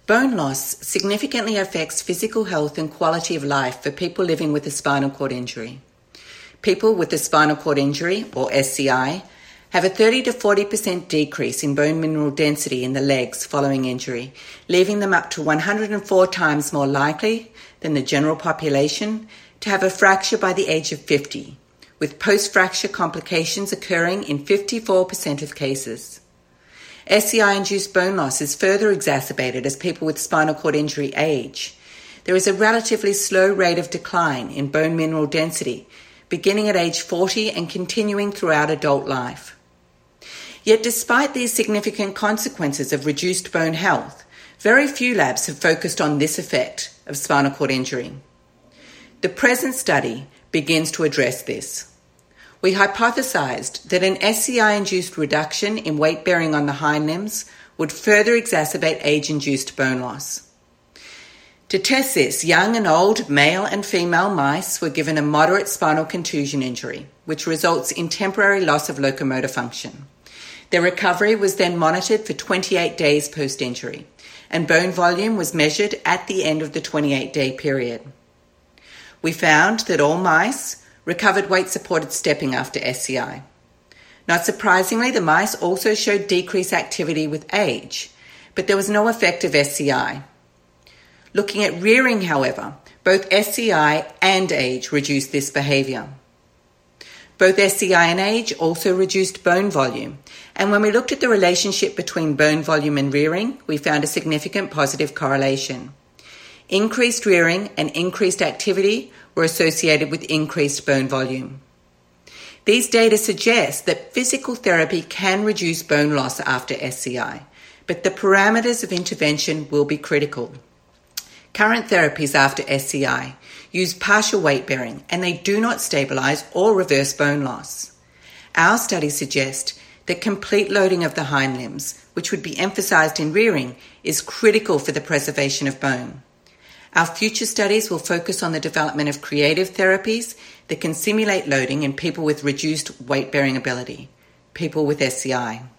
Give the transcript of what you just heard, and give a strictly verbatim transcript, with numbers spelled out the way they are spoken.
Bone loss significantly affects physical health and quality of life for people living with a spinal cord injury. People with a spinal cord injury, or S C I, have a thirty to forty percent decrease in bone mineral density in the legs following injury, leaving them up to one hundred four times more likely than the general population to have a fracture by the age of fifty, with post-fracture complications occurring in fifty-four percent of cases. S C I-induced bone loss is further exacerbated as people with spinal cord injury age. There is a relatively slow rate of decline in bone mineral density, beginning at age forty and continuing throughout adult life. Yet despite these significant consequences of reduced bone health, very few labs have focused on this effect of spinal cord injury. The present study begins to address this. We hypothesized that an S C I-induced reduction in weight bearing on the hind limbs would further exacerbate age-induced bone loss. To test this, young and old male and female mice were given a moderate spinal contusion injury, which results in temporary loss of locomotor function. Their recovery was then monitored for twenty-eight days post-injury, and bone volume was measured at the end of the twenty-eight day period. We found that all mice recovered weight-supported stepping after S C I. Not surprisingly, the mice also showed decreased activity with age, but there was no effect of S C I. Looking at rearing, however, both S C I and age reduced this behavior. Both S C I and age also reduced bone volume, and when we looked at the relationship between bone volume and rearing, we found a significant positive correlation. Increased rearing and increased activity were associated with increased bone volume. These data suggest that physical therapy can reduce bone loss after S C I, but the parameters of intervention will be critical. Current therapies after S C I use partial weight bearing, and they do not stabilize or reverse bone loss. Our studies suggest that complete loading of the hind limbs, which would be emphasized in rearing, is critical for the preservation of bone. Our future studies will focus on the development of creative therapies that can simulate loading in people with reduced weight-bearing ability, people with S C I.